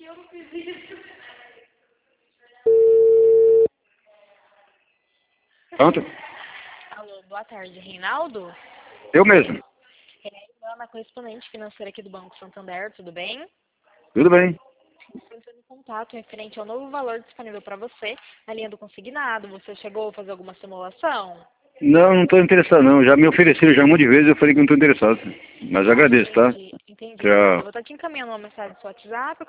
Pronto? Alô, boa tarde, Reinaldo? Eu mesmo. É Ana, correspondente financeira aqui do Banco Santander, tudo bem? Tudo bem? Estou entrando em contato referente ao novo valor disponível para você na linha do consignado. Você chegou a fazer alguma simulação? Não estou interessado não. Já me ofereceram já um monte de vezes, eu falei que não estou interessado. Mas agradeço, tá? Entendi. Eu Tchau. vou estar te encaminhando uma mensagem no seu WhatsApp.